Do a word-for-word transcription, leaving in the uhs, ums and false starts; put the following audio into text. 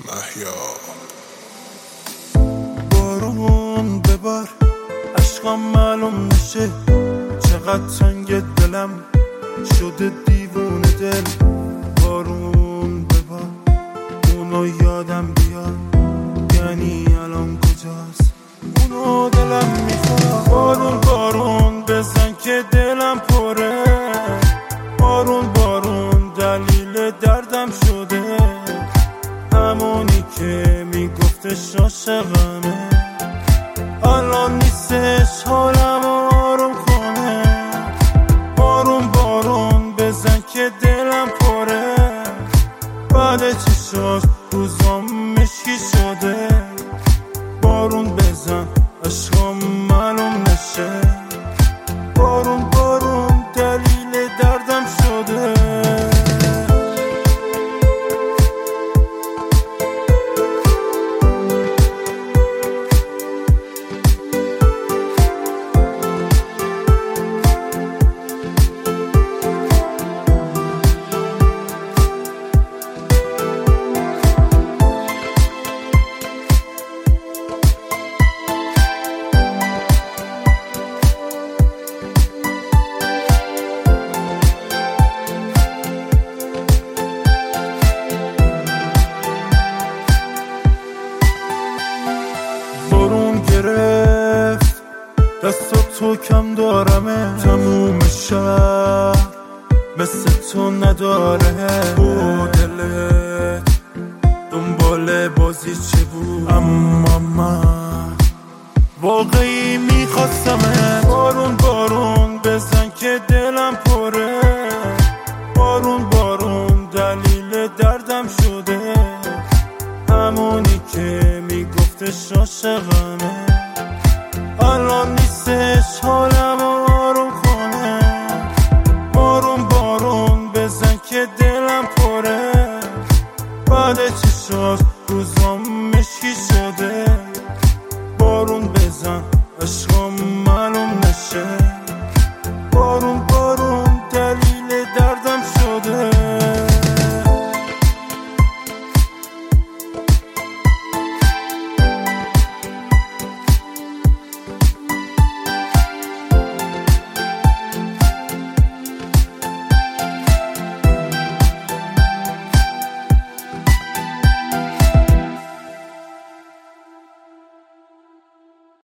مهیار. بارون ببار عشقم معلوم نشه، چقدر تنگ دلم شده دیوونه دل. بارون ببار اونو یادم بیار، یعنی الان کجاست اونو دلم میخواد. بارون بارون بزن که دلم پره، بارون بارون دلیل دردم شده، همونی که میگفتش عاشقمه الان نیستش حالم آروم کنه. بارون بارون بزن که دلم پره، بعد چشاش روزام مشکی شده. بارون بزن عشقم معلوم نشه، بارون بارون دلیل دردم شده. بارون گرفت دست تو کم دارمه، تموم شهر مثل تو نداره. با دلت دنبال بازی چه بود، اما من واقعی میخواستمه. بارون بارون بزن که دلم پره، بارون بارون دلیل دردم شده، همونی که میگفتش عاشقمه الان نیستش حالم آروم کنه. بارون بارون بزن که دلم پره، بعد چشاش روزام مشکی شده. بارون بزن عشقم